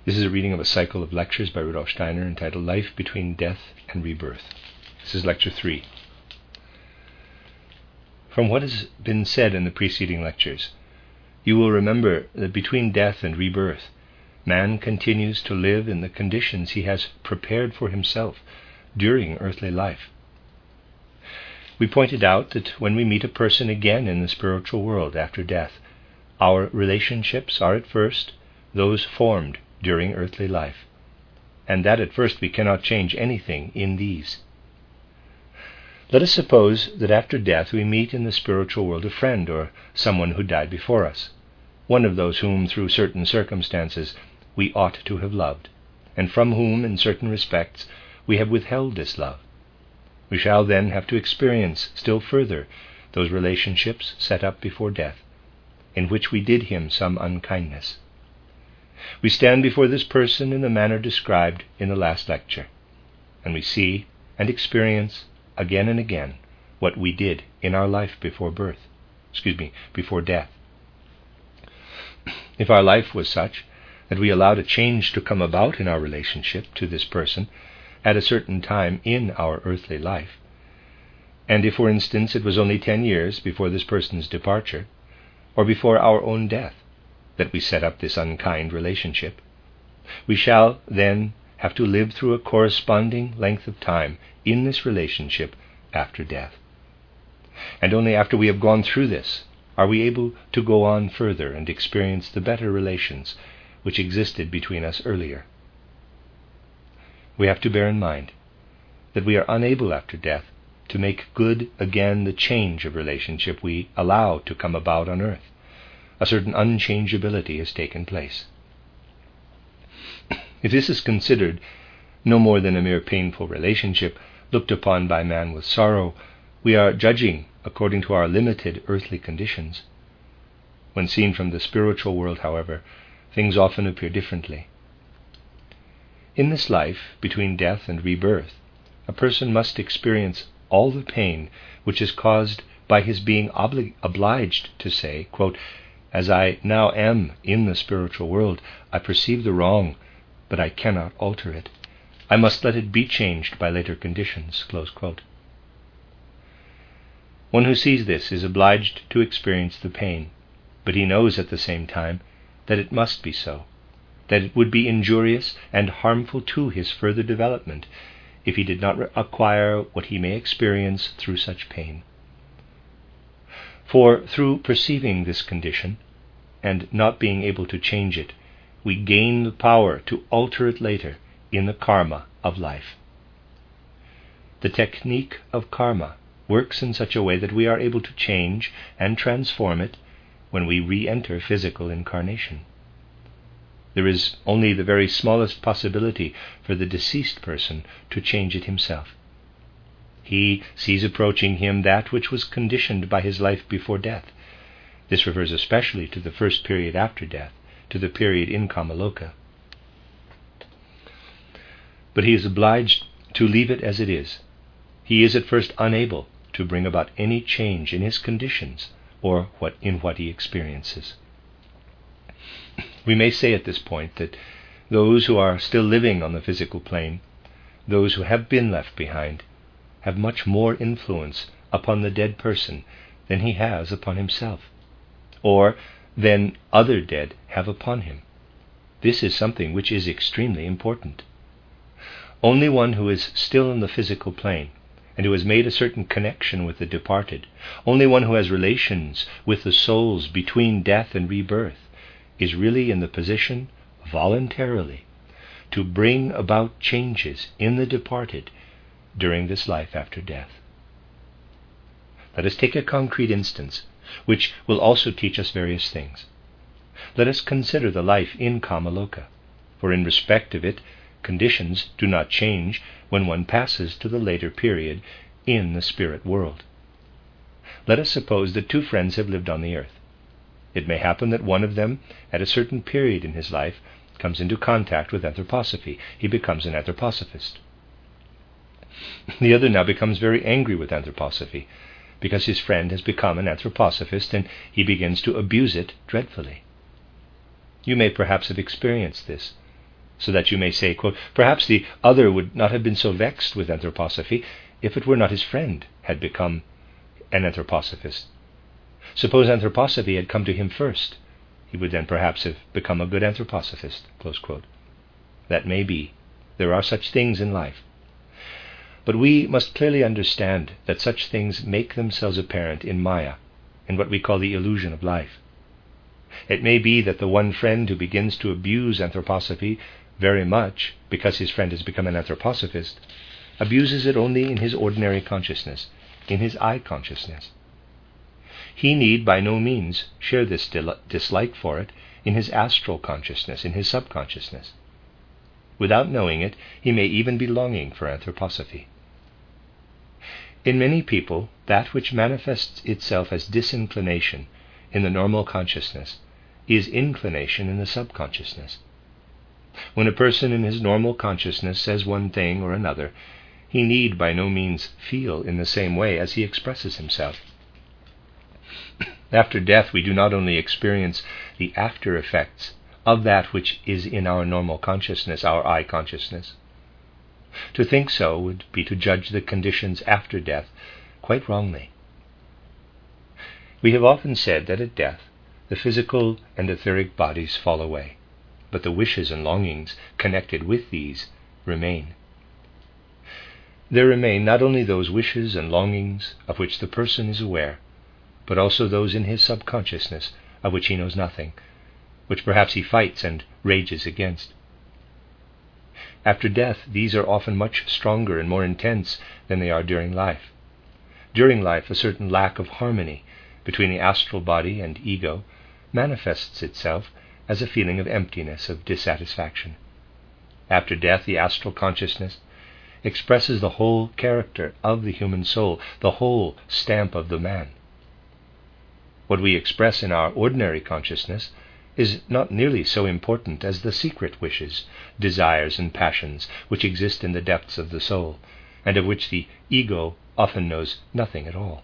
This is a reading of a cycle of lectures by Rudolf Steiner entitled Life Between Death and Rebirth. This is Lecture 3. From what has been said in the preceding lectures, you will remember that between death and rebirth, man continues to live in the conditions he has prepared for himself during earthly life. We pointed out that when we meet a person again in the spiritual world after death, our relationships are at first those formed during earthly life, and that at first we cannot change anything in these. Let us suppose that after death we meet in the spiritual world a friend or someone who died before us, one of those whom through certain circumstances we ought to have loved, and from whom in certain respects we have withheld this love. We shall then have to experience still further those relationships set up before death, in which we did him some unkindness. We stand before this person in the manner described in the last lecture, and we see and experience again and again what we did in our life before death. If our life was such that we allowed a change to come about in our relationship to this person at a certain time in our earthly life, and if, for instance, it was only 10 years before this person's departure, or before our own death, that we set up this unkind relationship, we shall then have to live through a corresponding length of time in this relationship after death. And only after we have gone through this are we able to go on further and experience the better relations which existed between us earlier. We have to bear in mind that we are unable after death to make good again the change of relationship we allow to come about on earth. A certain unchangeability has taken place. If this is considered no more than a mere painful relationship looked upon by man with sorrow, we are judging according to our limited earthly conditions. When seen from the spiritual world, however, things often appear differently. In this life, between death and rebirth, a person must experience all the pain which is caused by his being obliged to say, quote, "As I now am in the spiritual world, I perceive the wrong, but I cannot alter it. I must let it be changed by later conditions." Close quote. One who sees this is obliged to experience the pain, but he knows at the same time that it must be so, that it would be injurious and harmful to his further development if he did not acquire what he may experience through such pain. For through perceiving this condition, and not being able to change it, we gain the power to alter it later in the karma of life. The technique of karma works in such a way that we are able to change and transform it when we re-enter physical incarnation. There is only the very smallest possibility for the deceased person to change it himself. He sees approaching him that which was conditioned by his life before death. This refers especially to the first period after death, to the period in Kamaloka. But he is obliged to leave it as it is. He is at first unable to bring about any change in his conditions or in what he experiences. We may say at this point that those who are still living on the physical plane, those who have been left behind, have much more influence upon the dead person than he has upon himself, or than other dead have upon him. This is something which is extremely important. Only one who is still in the physical plane, and who has made a certain connection with the departed, only one who has relations with the souls between death and rebirth, is really in the position, voluntarily, to bring about changes in the departed during this life after death. Let us take a concrete instance, which will also teach us various things. Let us consider the life in Kamaloka, for in respect of it, conditions do not change when one passes to the later period in the spirit world. Let us suppose that two friends have lived on the earth. It may happen that one of them, at a certain period in his life, comes into contact with anthroposophy. He becomes an anthroposophist. The other now becomes very angry with anthroposophy, because his friend has become an anthroposophist and he begins to abuse it dreadfully. You may perhaps have experienced this, so that you may say, quote, perhaps the other would not have been so vexed with anthroposophy if it were not his friend had become an anthroposophist. Suppose anthroposophy had come to him first, he would then perhaps have become a good anthroposophist, close quote. That may be. There are such things in life. But we must clearly understand that such things make themselves apparent in Maya, in what we call the illusion of life. It may be that the one friend who begins to abuse anthroposophy very much because his friend has become an anthroposophist abuses it only in his ordinary consciousness, in his I consciousness. He need by no means share this dislike for it in his astral consciousness, in his subconsciousness. Without knowing it, he may even be longing for anthroposophy. In many people, that which manifests itself as disinclination in the normal consciousness is inclination in the subconsciousness. When a person in his normal consciousness says one thing or another, he need by no means feel in the same way as he expresses himself. After death, we do not only experience the after effects of that which is in our normal consciousness, our I consciousness. To think so would be to judge the conditions after death quite wrongly. We have often said that at death, the physical and etheric bodies fall away, but the wishes and longings connected with these remain. There remain not only those wishes and longings of which the person is aware, but also those in his subconsciousness of which he knows nothing, which perhaps he fights and rages against. After death, these are often much stronger and more intense than they are during life. During life, a certain lack of harmony between the astral body and ego manifests itself as a feeling of emptiness, of dissatisfaction. After death, the astral consciousness expresses the whole character of the human soul, the whole stamp of the man. What we express in our ordinary consciousness is not nearly so important as the secret wishes, desires, and passions which exist in the depths of the soul, and of which the ego often knows nothing at all.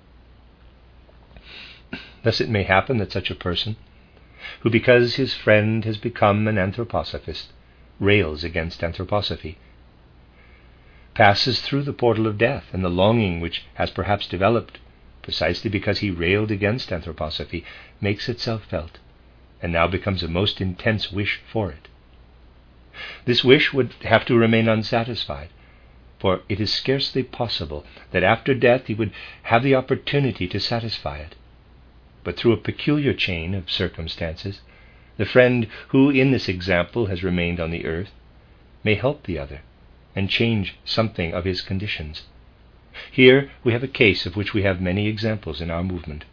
Thus it may happen that such a person, who because his friend has become an anthroposophist, rails against anthroposophy, passes through the portal of death, and the longing which has perhaps developed precisely because he railed against anthroposophy makes itself felt, and now becomes a most intense wish for it. This wish would have to remain unsatisfied, for it is scarcely possible that after death he would have the opportunity to satisfy it. But through a peculiar chain of circumstances, the friend who in this example has remained on the earth may help the other and change something of his conditions. Here we have a case of which we have many examples in our movement.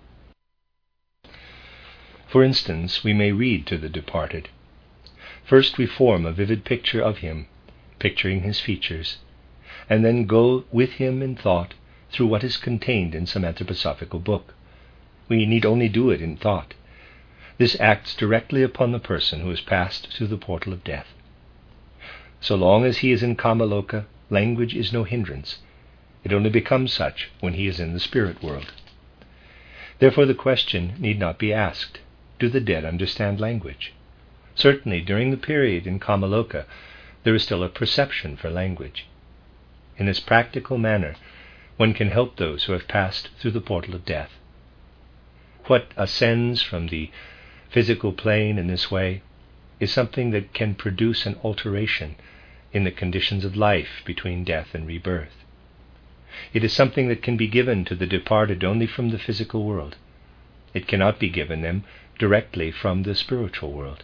For instance, we may read to the departed. First we form a vivid picture of him, picturing his features, and then go with him in thought through what is contained in some anthroposophical book. We need only do it in thought. This acts directly upon the person who has passed through the portal of death. So long as he is in Kamaloka, language is no hindrance. It only becomes such when he is in the spirit world. Therefore the question need not be asked, do the dead understand language? Certainly during the period in Kamaloka, there is still a perception for language. In this practical manner, one can help those who have passed through the portal of death. What ascends from the physical plane in this way is something that can produce an alteration in the conditions of life between death and rebirth. It is something that can be given to the departed only from the physical world. It cannot be given them directly from the spiritual world.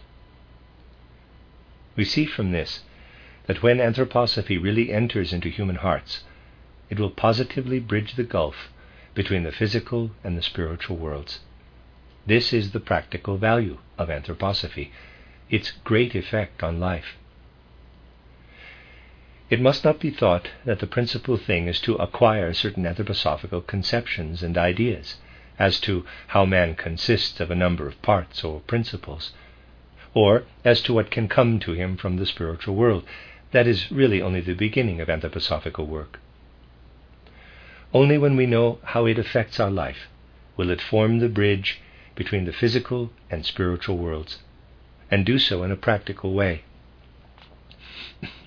We see from this that when anthroposophy really enters into human hearts, it will positively bridge the gulf between the physical and the spiritual worlds. This is the practical value of anthroposophy, its great effect on life. It must not be thought that the principal thing is to acquire certain anthroposophical conceptions and ideas as to how man consists of a number of parts or principles, or as to what can come to him from the spiritual world. That is really only the beginning of anthroposophical work. Only when we know how it affects our life will it form the bridge between the physical and spiritual worlds, and do so in a practical way.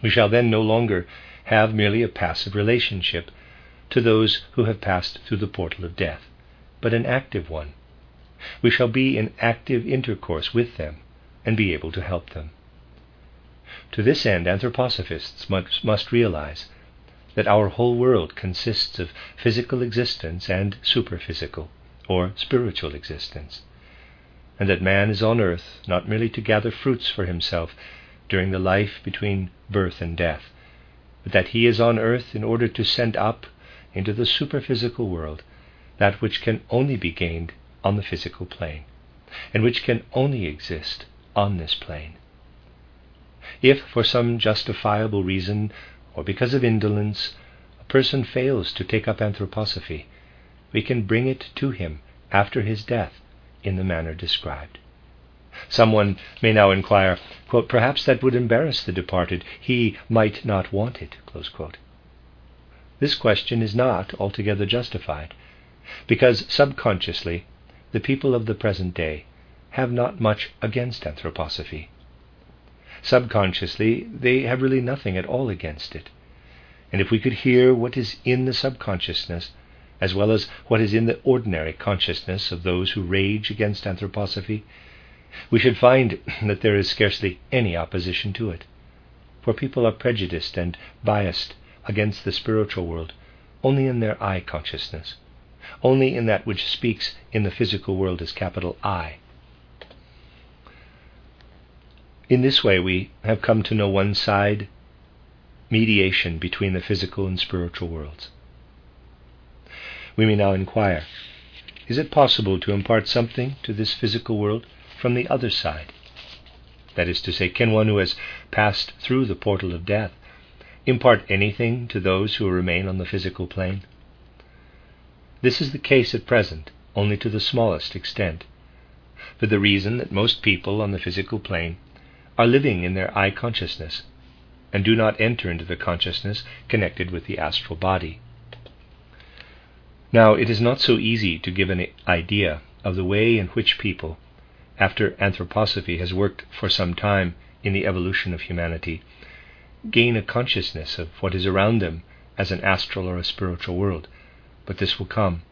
We shall then no longer have merely a passive relationship to those who have passed through the portal of death, but an active one. We shall be in active intercourse with them and be able to help them. To this end, anthroposophists must realize that our whole world consists of physical existence and superphysical, or spiritual existence, and that man is on earth not merely to gather fruits for himself during the life between birth and death, but that he is on earth in order to send up into the superphysical world that which can only be gained on the physical plane, and which can only exist on this plane. If, for some justifiable reason, or because of indolence, a person fails to take up anthroposophy, we can bring it to him after his death in the manner described. Someone may now inquire, quote, "Perhaps that would embarrass the departed. He might not want it." Close quote. This question is not altogether justified, because subconsciously the people of the present day have not much against anthroposophy. Subconsciously, they have really nothing at all against it. And if we could hear what is in the subconsciousness, as well as what is in the ordinary consciousness of those who rage against anthroposophy, we should find that there is scarcely any opposition to it. For people are prejudiced and biased against the spiritual world only in their I consciousness, only in that which speaks in the physical world as capital I. In this way we have come to know one side mediation between the physical and spiritual worlds. We may now inquire, is it possible to impart something to this physical world from the other side? That is to say, can one who has passed through the portal of death impart anything to those who remain on the physical plane? This is the case at present, only to the smallest extent, for the reason that most people on the physical plane are living in their I consciousness and do not enter into the consciousness connected with the astral body. Now, it is not so easy to give an idea of the way in which people, after anthroposophy has worked for some time in the evolution of humanity, gain a consciousness of what is around them as an astral or a spiritual world, but this will come.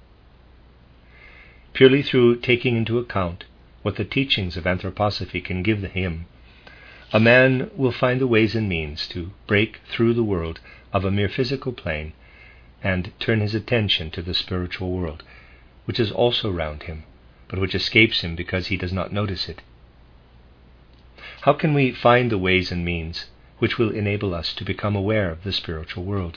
Purely through taking into account what the teachings of anthroposophy can give him, a man will find the ways and means to break through the world of a mere physical plane and turn his attention to the spiritual world, which is also round him, but which escapes him because he does not notice it. How can we find the ways and means which will enable us to become aware of the spiritual world?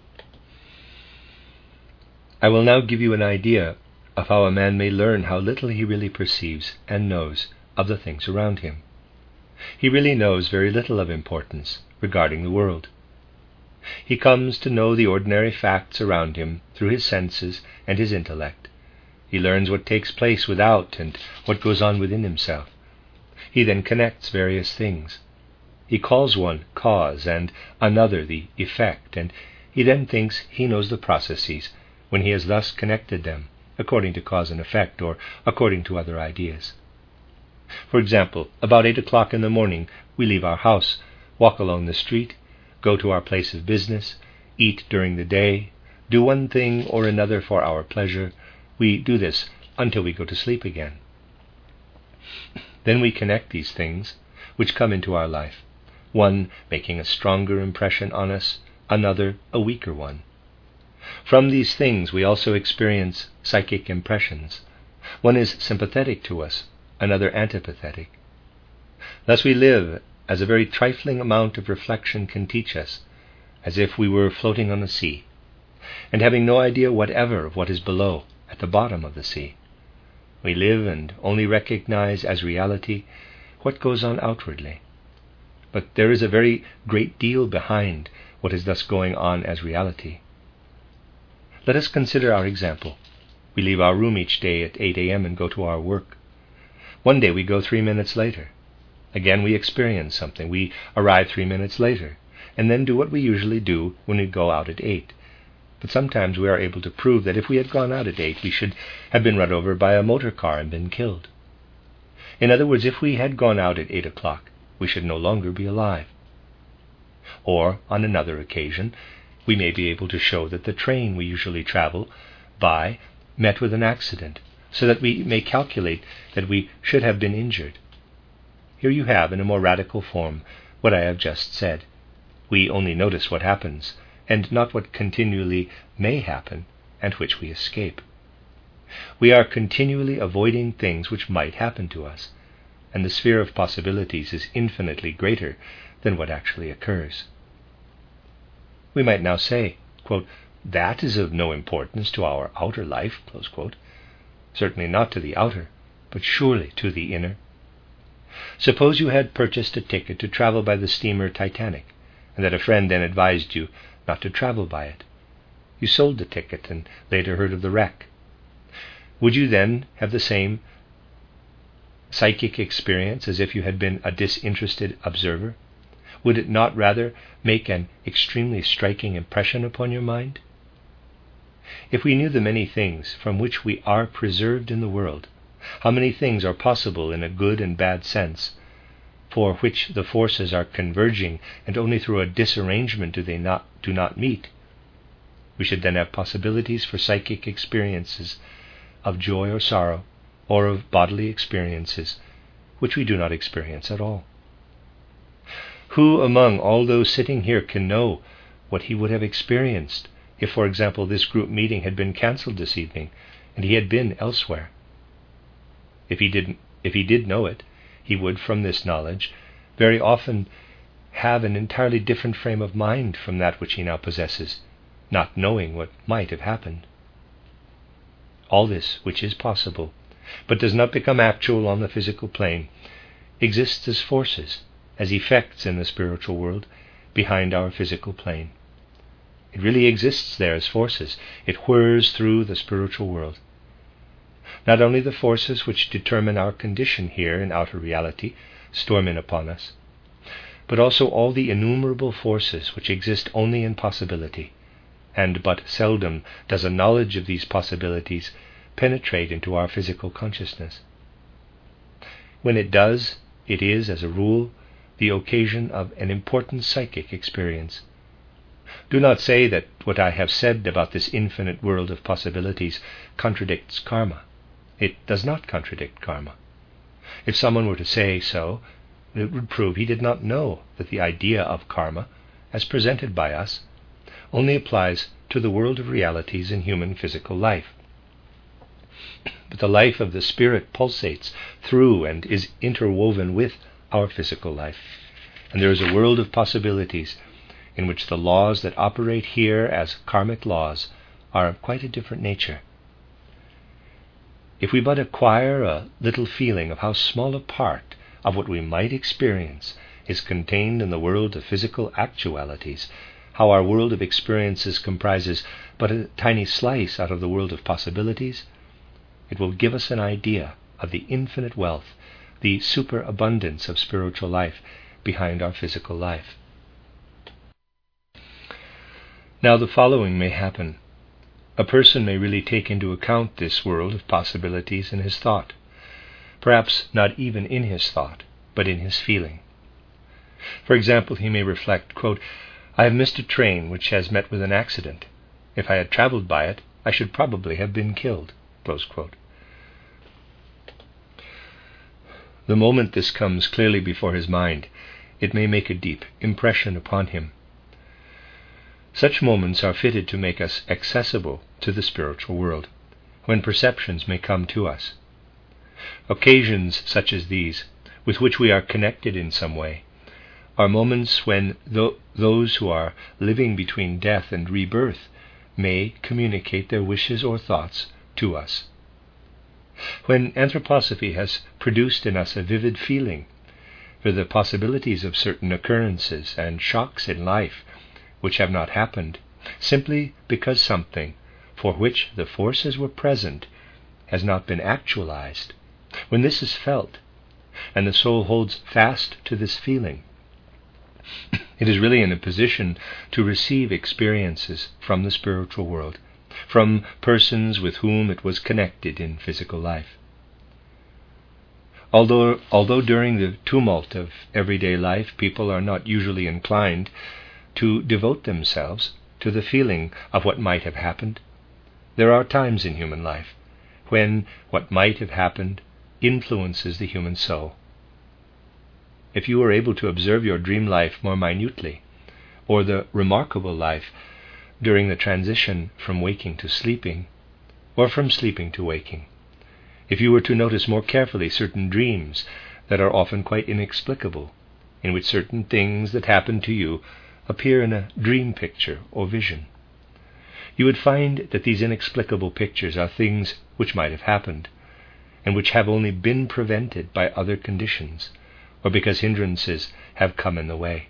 I will now give you an idea of how a man may learn how little he really perceives and knows of the things around him. He really knows very little of importance regarding the world. He comes to know the ordinary facts around him through his senses and his intellect. He learns what takes place without and what goes on within himself. He then connects various things. He calls one cause and another the effect, and he then thinks he knows the processes when he has thus connected them according to cause and effect or according to other ideas. For example, about 8 o'clock in the morning we leave our house, walk along the street, go to our place of business, eat during the day, do one thing or another for our pleasure. We do this until we go to sleep again. Then we connect these things which come into our life, one making a stronger impression on us, another a weaker one. From these things we also experience psychic impressions. One is sympathetic to us, another antipathetic. Thus we live as a very trifling amount of reflection can teach us, as if we were floating on the sea, and having no idea whatever of what is below, at the bottom of the sea. We live and only recognize as reality what goes on outwardly. But there is a very great deal behind what is thus going on as reality. Let us consider our example. We leave our room each day at 8 a.m. and go to our work. One day we go 3 minutes later. Again we experience something. We arrive 3 minutes later, and then do what we usually do when we go out at 8. But sometimes we are able to prove that if we had gone out at 8, we should have been run over by a motor car and been killed. In other words, if we had gone out at 8 o'clock, we should no longer be alive. Or, on another occasion, we may be able to show that the train we usually travel by met with an accident, so that we may calculate that we should have been injured. Here you have, in a more radical form, what I have just said. We only notice what happens, and not what continually may happen, and which we escape. We are continually avoiding things which might happen to us, and the sphere of possibilities is infinitely greater than what actually occurs. We might now say, quote, that is of no importance to our outer life, close quote. Certainly not to the outer, but surely to the inner. Suppose you had purchased a ticket to travel by the steamer Titanic, and that a friend then advised you not to travel by it. You sold the ticket and later heard of the wreck. Would you then have the same psychic experience as if you had been a disinterested observer? Would it not rather make an extremely striking impression upon your mind? If we knew the many things from which we are preserved in the world, how many things are possible in a good and bad sense, for which the forces are converging, and only through a disarrangement do not meet, we should then have possibilities for psychic experiences of joy or sorrow, or of bodily experiences which we do not experience at all. Who among all those sitting here can know what he would have experienced if, for example, this group meeting had been cancelled this evening and he had been elsewhere? If he did know it, he would, from this knowledge, very often have an entirely different frame of mind from that which he now possesses, not knowing what might have happened. All this, which is possible, but does not become actual on the physical plane, exists as forces, as effects in the spiritual world, behind our physical plane. It really exists there as forces. It whirs through the spiritual world. Not only the forces which determine our condition here in outer reality storm in upon us, but also all the innumerable forces which exist only in possibility, and but seldom does a knowledge of these possibilities penetrate into our physical consciousness. When it does, it is, as a rule, the occasion of an important psychic experience. Do not say that what I have said about this infinite world of possibilities contradicts karma. It does not contradict karma. If someone were to say so, it would prove he did not know that the idea of karma, as presented by us, only applies to the world of realities in human physical life. But the life of the spirit pulsates through and is interwoven with our physical life, and there is a world of possibilities in which the laws that operate here as karmic laws are of quite a different nature. If we but acquire a little feeling of how small a part of what we might experience is contained in the world of physical actualities, how our world of experiences comprises but a tiny slice out of the world of possibilities, it will give us an idea of the infinite wealth, the superabundance of spiritual life behind our physical life. Now the following may happen. A person may really take into account this world of possibilities in his thought, perhaps not even in his thought, but in his feeling. For example, he may reflect, quote, I have missed a train which has met with an accident. If I had travelled by it, I should probably have been killed. Close quote. The moment this comes clearly before his mind, it may make a deep impression upon him. Such moments are fitted to make us accessible to the spiritual world, when perceptions may come to us. Occasions such as these, with which we are connected in some way, are moments when those who are living between death and rebirth may communicate their wishes or thoughts to us. When anthroposophy has produced in us a vivid feeling for the possibilities of certain occurrences and shocks in life which have not happened, simply because something for which the forces were present has not been actualized, when this is felt, and the soul holds fast to this feeling, it is really in a position to receive experiences from the spiritual world, from persons with whom it was connected in physical life. Although during the tumult of everyday life people are not usually inclined to devote themselves to the feeling of what might have happened, there are times in human life when what might have happened influences the human soul. If you were able to observe your dream life more minutely, or the remarkable life during the transition from waking to sleeping, or from sleeping to waking, if you were to notice more carefully certain dreams that are often quite inexplicable, in which certain things that happen to you appear in a dream picture or vision, you would find that these inexplicable pictures are things which might have happened, and which have only been prevented by other conditions, or because hindrances have come in the way.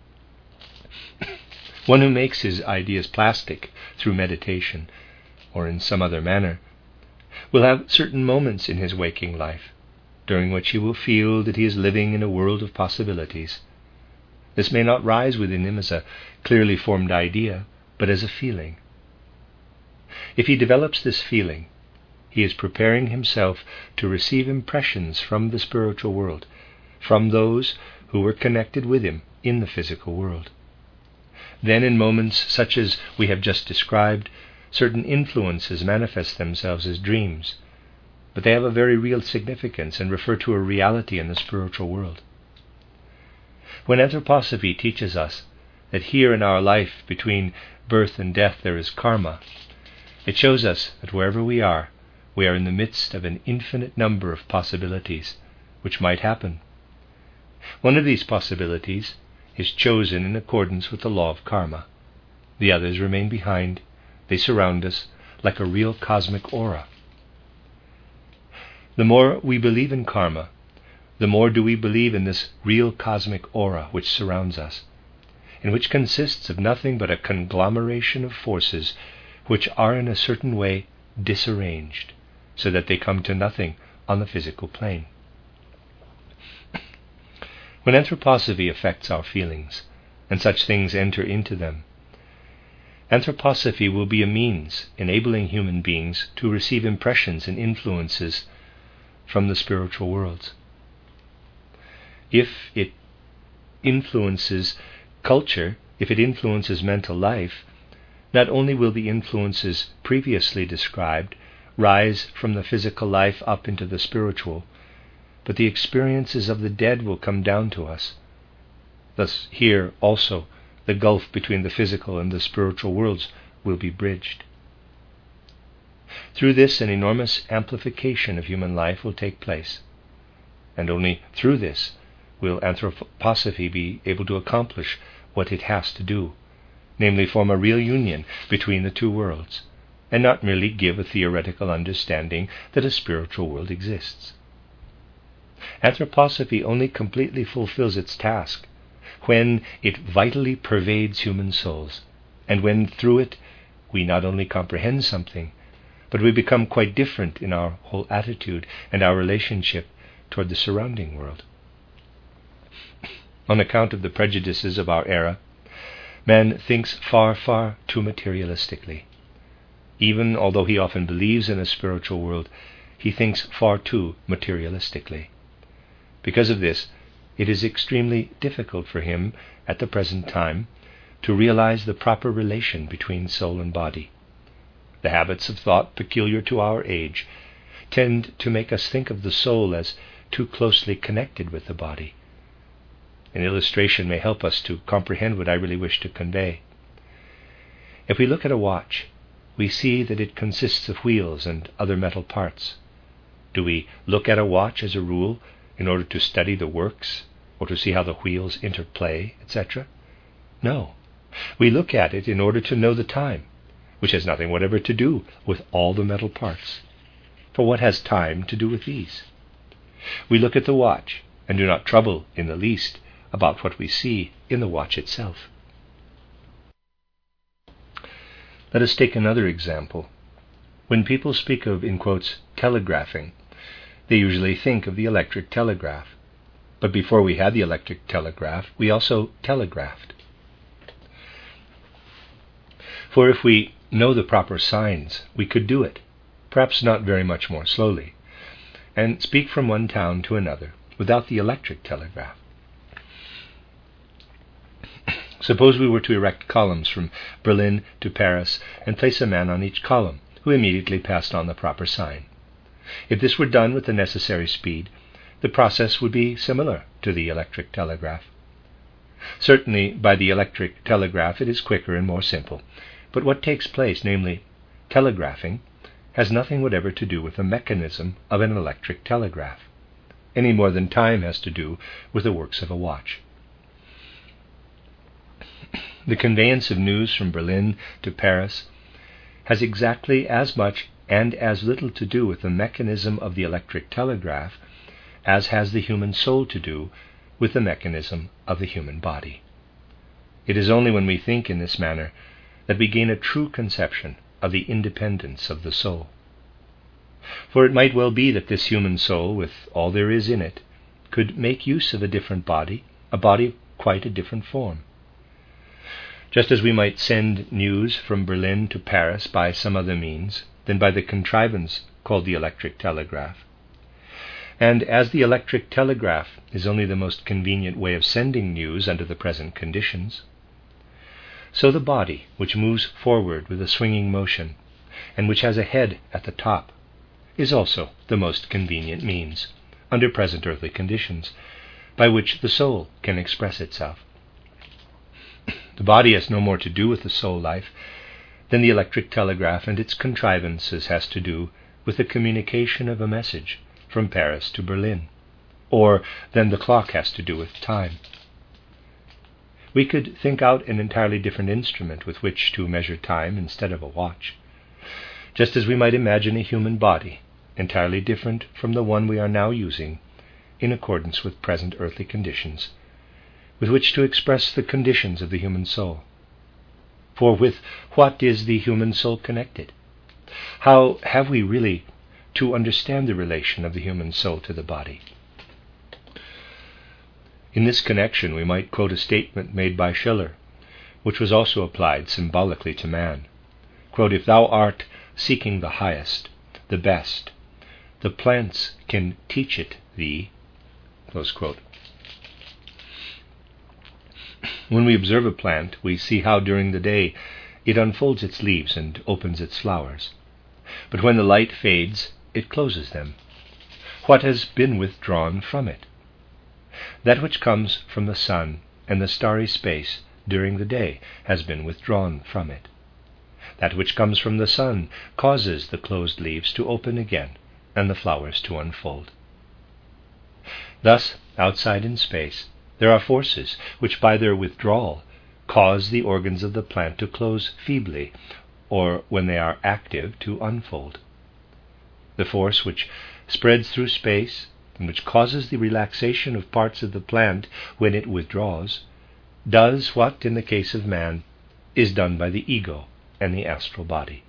One who makes his ideas plastic through meditation, or in some other manner, will have certain moments in his waking life, during which he will feel that he is living in a world of possibilities. This may not rise within him as a clearly formed idea, but as a feeling. If he develops this feeling, he is preparing himself to receive impressions from the spiritual world, from those who were connected with him in the physical world. Then, in moments such as we have just described, certain influences manifest themselves as dreams, but they have a very real significance and refer to a reality in the spiritual world. When anthroposophy teaches us that here in our life between birth and death there is karma, it shows us that wherever we are in the midst of an infinite number of possibilities which might happen. One of these possibilities is chosen in accordance with the law of karma. The others remain behind. They surround us like a real cosmic aura. The more we believe in karma, the more do we believe in this real cosmic aura which surrounds us, and which consists of nothing but a conglomeration of forces which are in a certain way disarranged, so that they come to nothing on the physical plane. When anthroposophy affects our feelings, and such things enter into them, anthroposophy will be a means enabling human beings to receive impressions and influences from the spiritual worlds. If it influences culture, if it influences mental life, not only will the influences previously described rise from the physical life up into the spiritual, but the experiences of the dead will come down to us. Thus here also the gulf between the physical and the spiritual worlds will be bridged. Through this an enormous amplification of human life will take place, and only through this will anthroposophy be able to accomplish what it has to do, namely form a real union between the two worlds, and not merely give a theoretical understanding that a spiritual world exists. Anthroposophy only completely fulfills its task when it vitally pervades human souls, and when through it we not only comprehend something, but we become quite different in our whole attitude and our relationship toward the surrounding world. On account of the prejudices of our era, man thinks far, far too materialistically. Even although he often believes in a spiritual world, he thinks far too materialistically. Because of this, it is extremely difficult for him at the present time to realize the proper relation between soul and body. The habits of thought peculiar to our age tend to make us think of the soul as too closely connected with the body. An illustration may help us to comprehend what I really wish to convey. If we look at a watch, we see that it consists of wheels and other metal parts. Do we look at a watch as a rule in order to study the works, or to see how the wheels interplay, etc.? No. We look at it in order to know the time, which has nothing whatever to do with all the metal parts. For what has time to do with these? We look at the watch, and do not trouble in the least about what we see in the watch itself. Let us take another example. When people speak of, in quotes, telegraphing, they usually think of the electric telegraph. But before we had the electric telegraph, we also telegraphed. For if we know the proper signs, we could do it, perhaps not very much more slowly, and speak from one town to another without the electric telegraph. Suppose we were to erect columns from Berlin to Paris and place a man on each column, who immediately passed on the proper sign. If this were done with the necessary speed, the process would be similar to the electric telegraph. Certainly, by the electric telegraph it is quicker and more simple, but what takes place, namely telegraphing, has nothing whatever to do with the mechanism of an electric telegraph, any more than time has to do with the works of a watch. The conveyance of news from Berlin to Paris has exactly as much and as little to do with the mechanism of the electric telegraph as has the human soul to do with the mechanism of the human body. It is only when we think in this manner that we gain a true conception of the independence of the soul. For it might well be that this human soul, with all there is in it, could make use of a different body, a body of quite a different form. Just as we might send news from Berlin to Paris by some other means than by the contrivance called the electric telegraph. And as the electric telegraph is only the most convenient way of sending news under the present conditions, so the body, which moves forward with a swinging motion, and which has a head at the top, is also the most convenient means, under present earthly conditions, by which the soul can express itself. The body has no more to do with the soul life than the electric telegraph and its contrivances has to do with the communication of a message from Paris to Berlin, or than the clock has to do with time. We could think out an entirely different instrument with which to measure time instead of a watch, just as we might imagine a human body entirely different from the one we are now using in accordance with present earthly conditions, with which to express the conditions of the human soul. For with what is the human soul connected? How have we really to understand the relation of the human soul to the body? In this connection we might quote a statement made by Schiller, which was also applied symbolically to man. Quote, "If thou art seeking the highest, the best, the plants can teach it thee." Close quote. When we observe a plant, we see how during the day it unfolds its leaves and opens its flowers. But when the light fades, it closes them. What has been withdrawn from it? That which comes from the sun and the starry space during the day has been withdrawn from it. That which comes from the sun causes the closed leaves to open again and the flowers to unfold. Thus, outside in space, there are forces which by their withdrawal cause the organs of the plant to close feebly, or when they are active to unfold. The force which spreads through space and which causes the relaxation of parts of the plant when it withdraws, does what, in the case of man, is done by the ego and the astral body.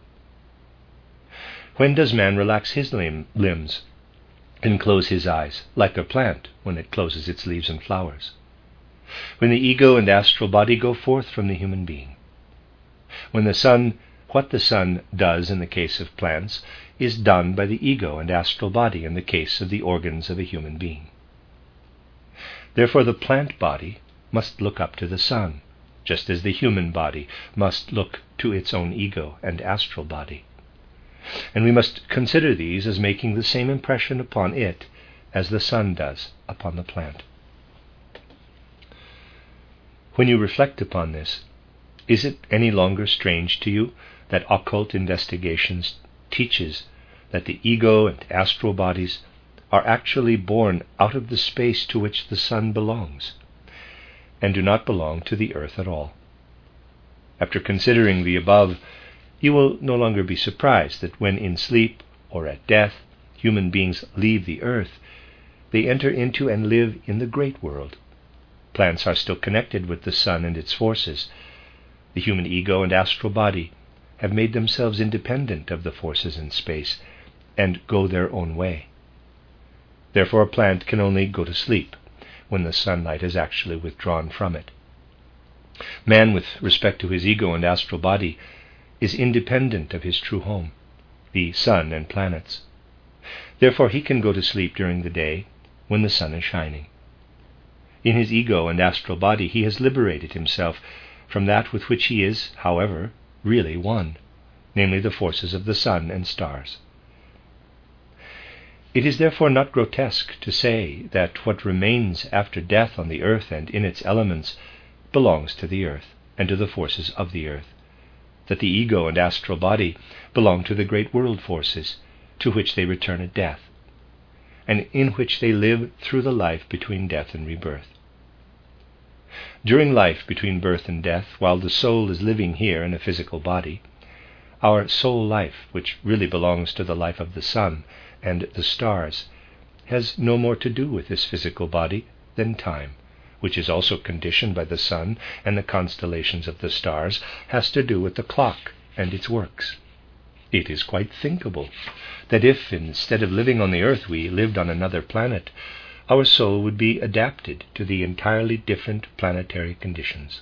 When does man relax his limbs and close his eyes, like a plant when it closes its leaves and flowers? When the ego and astral body go forth from the human being. When the sun, what the sun does in the case of plants is done by the ego and astral body in the case of the organs of a human being. Therefore the plant body must look up to the sun, just as the human body must look to its own ego and astral body. And we must consider these as making the same impression upon it as the sun does upon the plant. When you reflect upon this, is it any longer strange to you that occult investigations teaches that the ego and astral bodies are actually born out of the space to which the sun belongs, and do not belong to the earth at all? After considering the above, you will no longer be surprised that when in sleep or at death human beings leave the earth, they enter into and live in the great world. Plants are still connected with the sun and its forces. The human ego and astral body have made themselves independent of the forces in space and go their own way. Therefore a plant can only go to sleep when the sunlight is actually withdrawn from it. Man, with respect to his ego and astral body, is independent of his true home, the sun and planets. Therefore he can go to sleep during the day when the sun is shining. In his ego and astral body he has liberated himself from that with which he is, however, really one, namely the forces of the sun and stars. It is therefore not grotesque to say that what remains after death on the earth and in its elements belongs to the earth and to the forces of the earth, that the ego and astral body belong to the great world forces, to which they return at death, and in which they live through the life between death and rebirth. During life between birth and death, while the soul is living here in a physical body, our soul life, which really belongs to the life of the sun and the stars, has no more to do with this physical body than time, which is also conditioned by the sun and the constellations of the stars, has to do with the clock and its works. It is quite thinkable that if, instead of living on the earth, we lived on another planet, our soul would be adapted to the entirely different planetary conditions.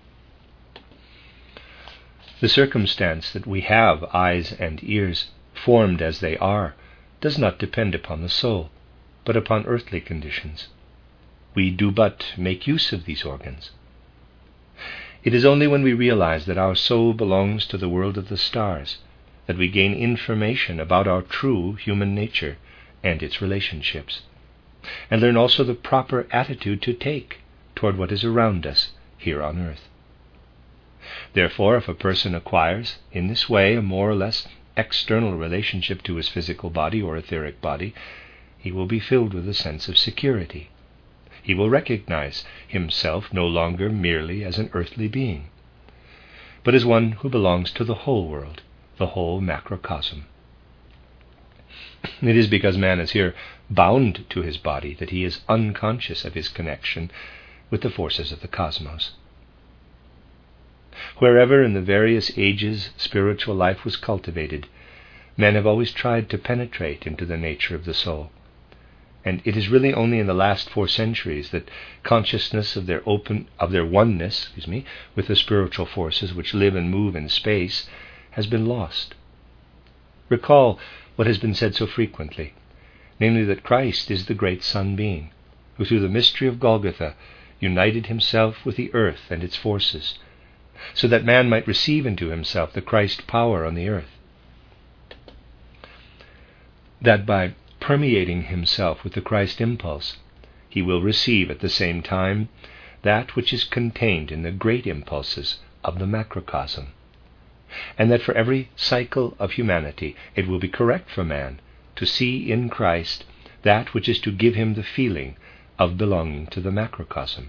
The circumstance that we have eyes and ears, formed as they are, does not depend upon the soul, but upon earthly conditions. We do but make use of these organs. It is only when we realize that our soul belongs to the world of the stars that we gain information about our true human nature and its relationships, and learn also the proper attitude to take toward what is around us here on earth. Therefore, if a person acquires in this way a more or less external relationship to his physical body or etheric body, he will be filled with a sense of security. He will recognize himself no longer merely as an earthly being, but as one who belongs to the whole world, the whole macrocosm. It is because man is here bound to his body that he is unconscious of his connection with the forces of the cosmos. Wherever in the various ages spiritual life was cultivated, men have always tried to penetrate into the nature of the soul. And it is really only in the last 4 centuries that consciousness of their oneness with the spiritual forces which live and move in space has been lost. Recall what has been said so frequently, namely that Christ is the great Sun being, who through the mystery of Golgotha united himself with the earth and its forces, so that man might receive into himself the Christ power on the earth. That by permeating himself with the Christ impulse, he will receive at the same time that which is contained in the great impulses of the macrocosm, and that for every cycle of humanity it will be correct for man to see in Christ that which is to give him the feeling of belonging to the macrocosm.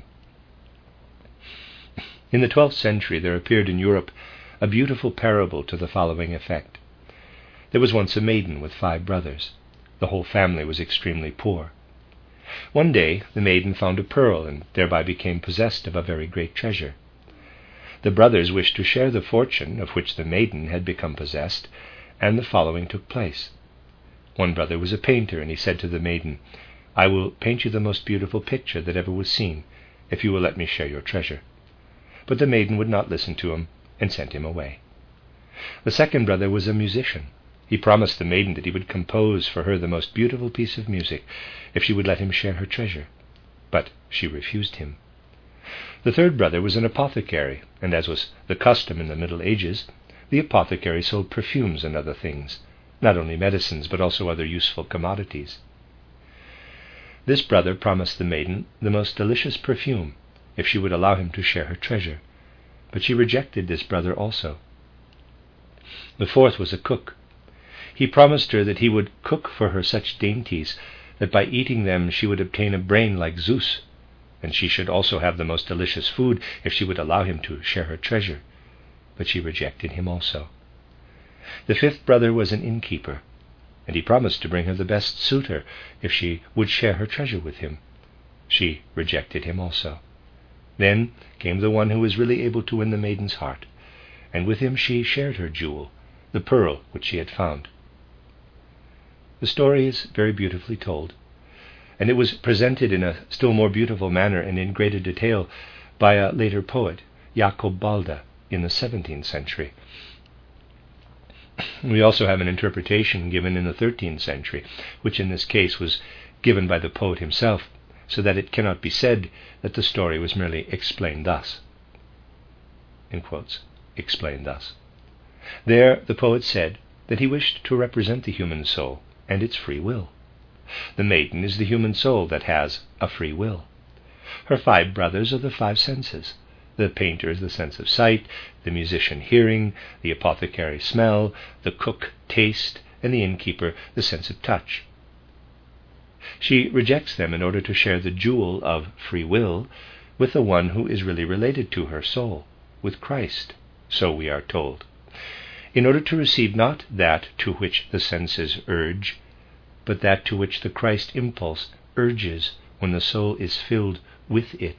In the 12th century there appeared in Europe a beautiful parable to the following effect. There was once a maiden with 5 brothers. The whole family was extremely poor. One day the maiden found a pearl and thereby became possessed of a very great treasure. The brothers wished to share the fortune of which the maiden had become possessed, and the following took place. One brother was a painter, and he said to the maiden, "I will paint you the most beautiful picture that ever was seen, if you will let me share your treasure." But the maiden would not listen to him, and sent him away. The second brother was a musician. He promised the maiden that he would compose for her the most beautiful piece of music if she would let him share her treasure, but she refused him. The third brother was an apothecary, and as was the custom in the Middle Ages, the apothecary sold perfumes and other things, not only medicines but also other useful commodities. This brother promised the maiden the most delicious perfume if she would allow him to share her treasure, but she rejected this brother also. The fourth was a cook. He promised her that he would cook for her such dainties that by eating them she would obtain a brain like Zeus, and she should also have the most delicious food if she would allow him to share her treasure, but she rejected him also. The fifth brother was an innkeeper, and he promised to bring her the best suitor if she would share her treasure with him. She rejected him also. Then came the one who was really able to win the maiden's heart, and with him she shared her jewel, the pearl which she had found. The story is very beautifully told, and it was presented in a still more beautiful manner and in greater detail by a later poet, Jacob Balda, in the 17th century. We also have an interpretation given in the 13th century, which in this case was given by the poet himself, so that it cannot be said that the story was merely explained thus. In quotes, explained thus. There the poet said that he wished to represent the human soul and its free will. The maiden is the human soul that has a free will. Her 5 brothers are the 5 senses. The painter is the sense of sight, the musician hearing, the apothecary smell, the cook taste, and the innkeeper the sense of touch. She rejects them in order to share the jewel of free will with the one who is really related to her soul, with Christ, so we are told, in order to receive not that to which the senses urge, but that to which the Christ impulse urges when the soul is filled with it.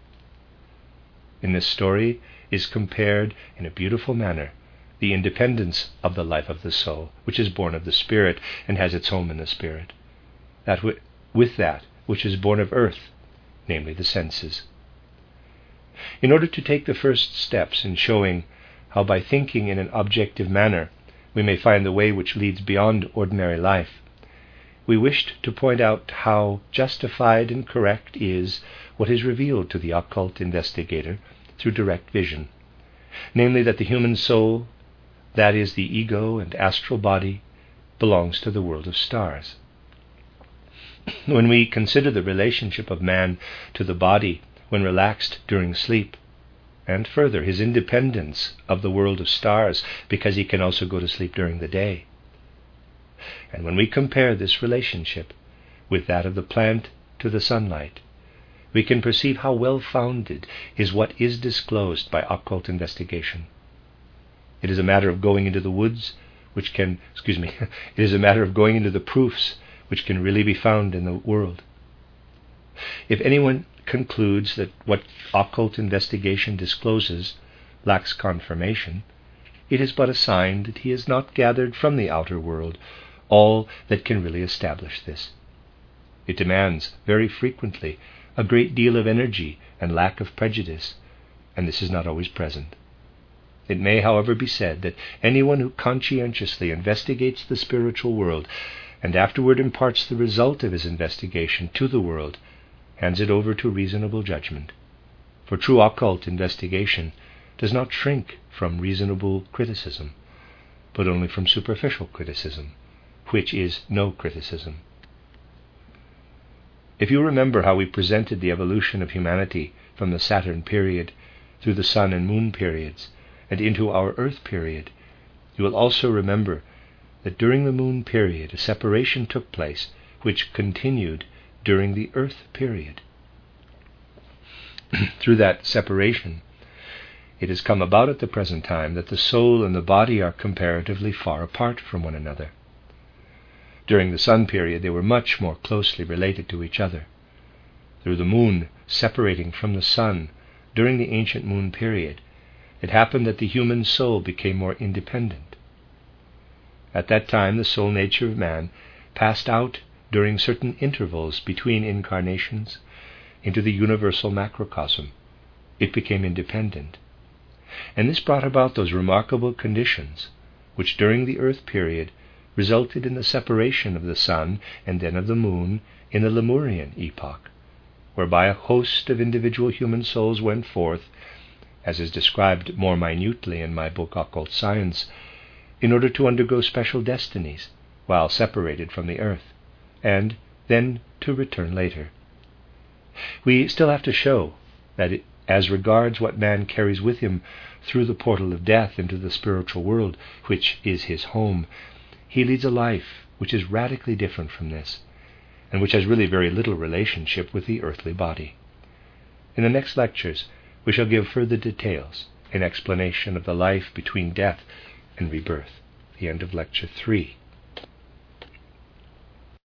In this story is compared in a beautiful manner the independence of the life of the soul, which is born of the Spirit and has its home in the Spirit, with that which is born of earth, namely the senses. In order to take the first steps in showing how by thinking in an objective manner we may find the way which leads beyond ordinary life, we wished to point out how justified and correct is what is revealed to the occult investigator through direct vision, namely that the human soul, that is the ego and astral body, belongs to the world of stars. When we consider the relationship of man to the body when relaxed during sleep, and further his independence of the world of stars because he can also go to sleep during the day, and when we compare this relationship with that of the plant to the sunlight, we can perceive how well-founded is what is disclosed by occult investigation. It is a matter of going into the woods, it is a matter of going into the proofs which can really be found in the world. If anyone concludes that what occult investigation discloses lacks confirmation, it is but a sign that he has not gathered from the outer world all that can really establish this. It demands very frequently a great deal of energy and lack of prejudice, and this is not always present. It may, however, be said that anyone who conscientiously investigates the spiritual world and afterward imparts the result of his investigation to the world hands it over to reasonable judgment. For true occult investigation does not shrink from reasonable criticism, but only from superficial criticism, which is no criticism. If you remember how we presented the evolution of humanity from the Saturn period through the Sun and Moon periods and into our Earth period, you will also remember that during the Moon period a separation took place which continued during the Earth period. Through that separation, it has come about at the present time that the soul and the body are comparatively far apart from one another. During the Sun period, they were much more closely related to each other. Through the Moon separating from the Sun during the ancient Moon period, it happened that the human soul became more independent. At that time, the soul nature of man passed out during certain intervals between incarnations into the universal macrocosm. It became independent. And this brought about those remarkable conditions which during the Earth period resulted in the separation of the Sun and then of the Moon in the Lemurian epoch, whereby a host of individual human souls went forth, as is described more minutely in my book Occult Science, in order to undergo special destinies while separated from the earth, and then to return later. We still have to show that as regards what man carries with him through the portal of death into the spiritual world, which is his home, he leads a life which is radically different from this, and which has really very little relationship with the earthly body. In the next lectures, we shall give further details in explanation of the life between death and rebirth. The end of Lecture 3.